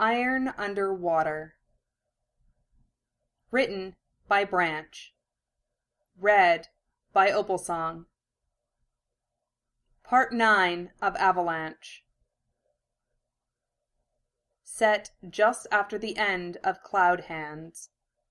Iron Under Water. Written by Branch. Read by Opalsong. Part 9 of Avalanche. Set just after the end of Cloud Hands.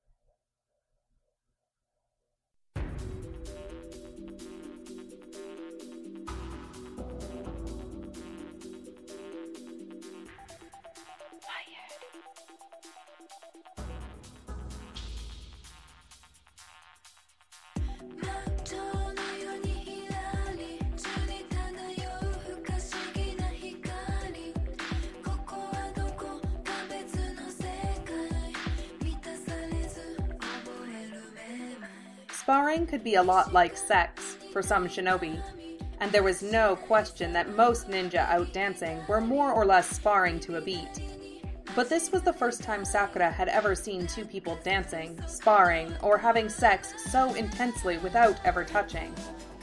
Sparring could be a lot like sex for some shinobi, and there was no question that most ninja out dancing were more or less sparring to a beat. But this was the first time Sakura had ever seen two people dancing, sparring, or having sex so intensely without ever touching.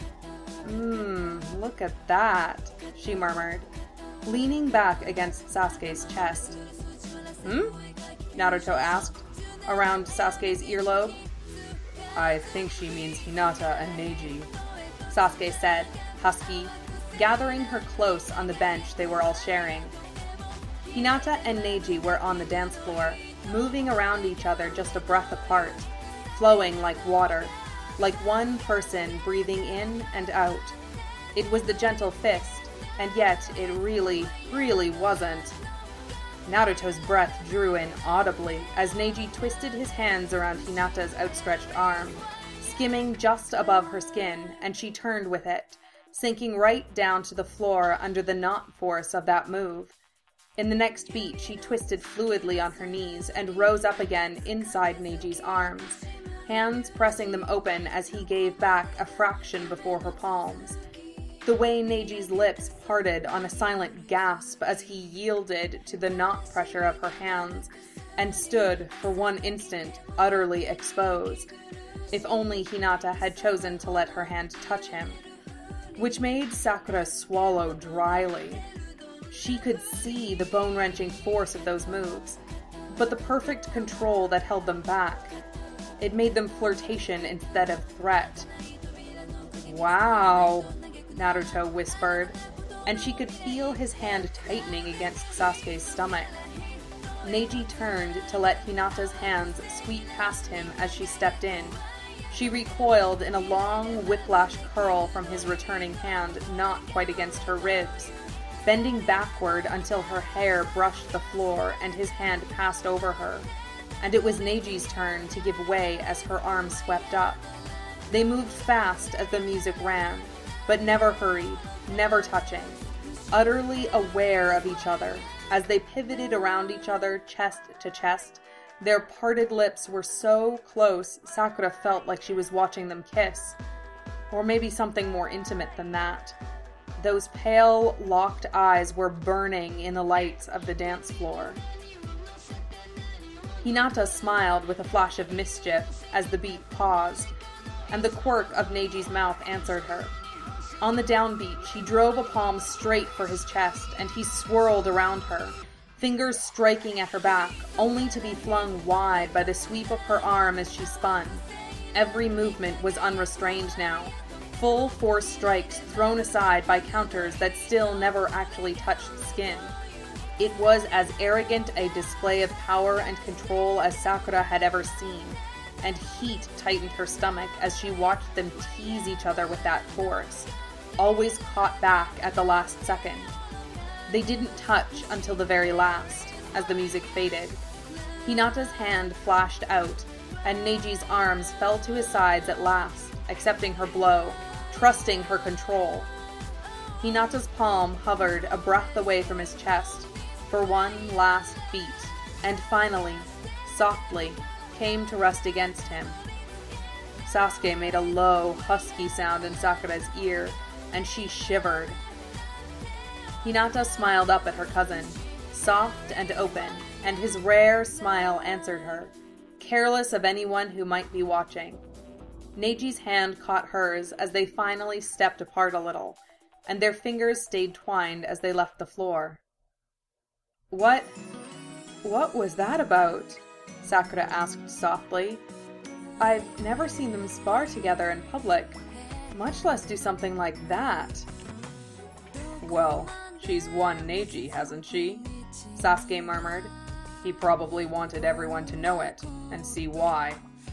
Look at that, she murmured, leaning back against Sasuke's chest. Naruto asked, around Sasuke's earlobe. I think she means Hinata and Neji, Sasuke said, husky, gathering her close on the bench they were all sharing. Hinata and Neji were on the dance floor, moving around each other just a breath apart, flowing like water, like one person breathing in and out. It was the gentle fist, and yet it really, really wasn't. Naruto's breath drew in audibly as Neji twisted his hands around Hinata's outstretched arm, skimming just above her skin, and she turned with it, sinking right down to the floor under the knot force of that move. In the next beat, she twisted fluidly on her knees and rose up again inside Neji's arms, hands pressing them open as he gave back a fraction before her palms. The way Neji's lips parted on a silent gasp as he yielded to the knot pressure of her hands and stood, for one instant, utterly exposed. If only Hinata had chosen to let her hand touch him. Which made Sakura swallow dryly. She could see the bone-wrenching force of those moves, but the perfect control that held them back. It made them flirtation instead of threat. Wow, Naruto whispered, and she could feel his hand tightening against Sasuke's stomach. Neji turned to let Hinata's hands sweep past him as she stepped in. She recoiled in a long whiplash curl from his returning hand, not quite against her ribs, bending backward until her hair brushed the floor and his hand passed over her. And it was Neji's turn to give way as her arm swept up. They moved fast as the music ran, but never hurried, never touching, utterly aware of each other. As they pivoted around each other, chest to chest, their parted lips were so close, Sakura felt like she was watching them kiss. Or maybe something more intimate than that. Those pale, locked eyes were burning in the lights of the dance floor. Hinata smiled with a flash of mischief as the beat paused, and the quirk of Neji's mouth answered her. On the downbeat, she drove a palm straight for his chest, and he swirled around her, fingers striking at her back, only to be flung wide by the sweep of her arm as she spun. Every movement was unrestrained now, full force strikes thrown aside by counters that still never actually touched skin. It was as arrogant a display of power and control as Sakura had ever seen, and heat tightened her stomach as she watched them tease each other with that force, always caught back at the last second. They didn't touch until the very last, as the music faded. Hinata's hand flashed out, and Neji's arms fell to his sides at last, accepting her blow, trusting her control. Hinata's palm hovered a breath away from his chest for one last beat, and finally, softly, came to rest against him. Sasuke made a low, husky sound in Sakura's ear, and she shivered. Hinata smiled up at her cousin, soft and open, and his rare smile answered her, careless of anyone who might be watching. Neji's hand caught hers as they finally stepped apart a little, and their fingers stayed twined as they left the floor. What? What was that about? Sakura asked softly. I've never seen them spar together in public, much less do something like that. Well, she's won Neji, hasn't she? Sasuke murmured. He probably wanted everyone to know it, and see why.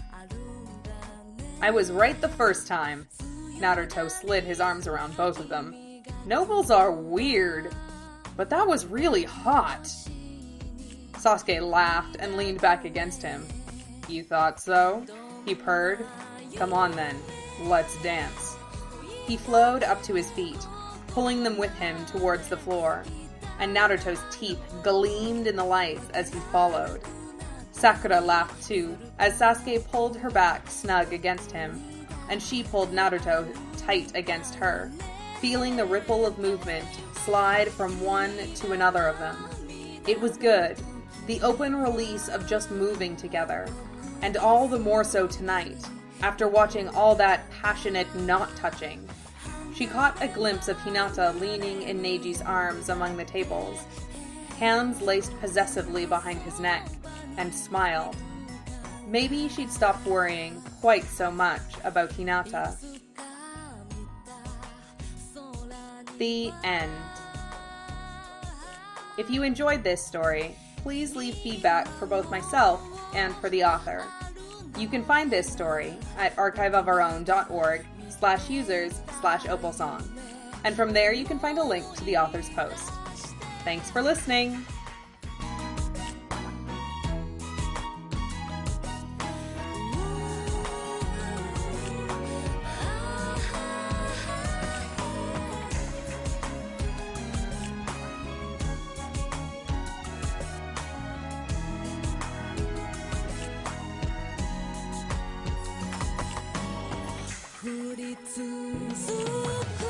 I was right the first time. Naruto slid his arms around both of them. Nobles are weird, but that was really hot. Sasuke laughed and leaned back against him. You thought so? He purred. Come on then, let's dance. He flowed up to his feet, pulling them with him towards the floor, and Naruto's teeth gleamed in the lights as he followed. Sakura laughed too, as Sasuke pulled her back snug against him, and she pulled Naruto tight against her, feeling the ripple of movement slide from one to another of them. It was good, the open release of just moving together, and all the more so tonight, after watching all that passionate not touching. She caught a glimpse of Hinata leaning in Neji's arms among the tables, hands laced possessively behind his neck, and smiled. Maybe she'd stopped worrying quite so much about Hinata. The end. If you enjoyed this story, please leave feedback for both myself and for the author. You can find this story at archiveofourown.org/users/opalsong. And from there you can find a link to the author's post. Thanks for listening! 降り続く